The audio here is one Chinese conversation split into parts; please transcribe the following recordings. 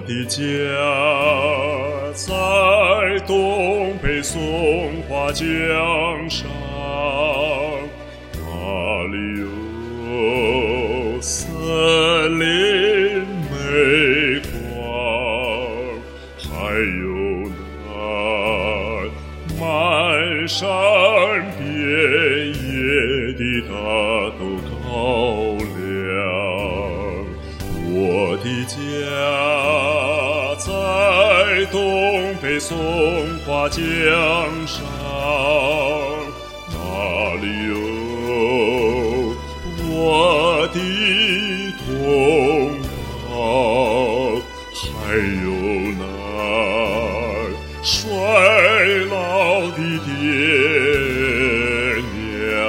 的家在东北松花江上，那里有森林美光，还有那满山遍野的大豆高粱。我的家在东北松花江上，那里有我的同胞，还有那衰老的爹娘。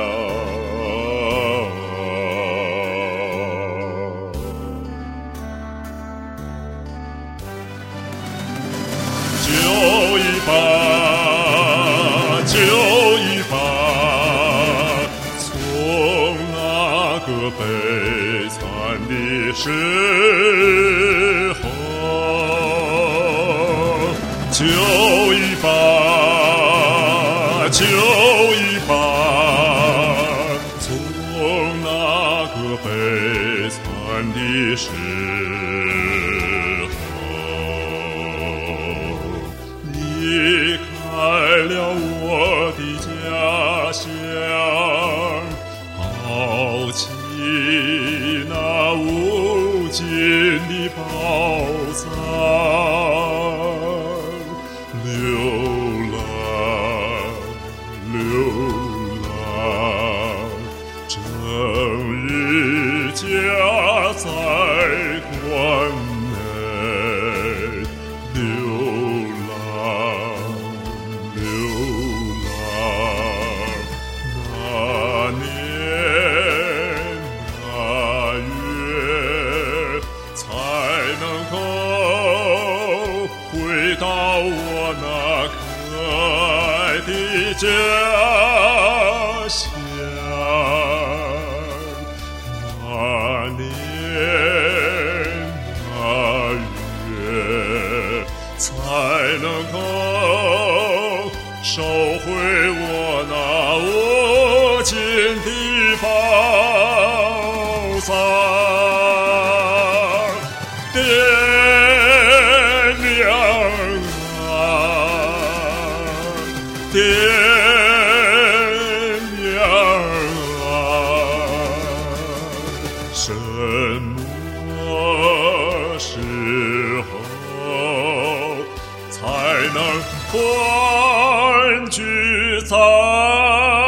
酒一把，酒一把，从那个悲惨的时候，酒一把，酒一把，从那个悲惨的时候。离开了我的家乡，抛弃那无尽的宝藏，流浪，流浪，正日家在关内。流浪，流浪，那年那月才能够回到我那可爱的家乡。那年那月才能够收回我那无尽的宝藏。爹娘啊，爹娘啊，什么时候才能团聚在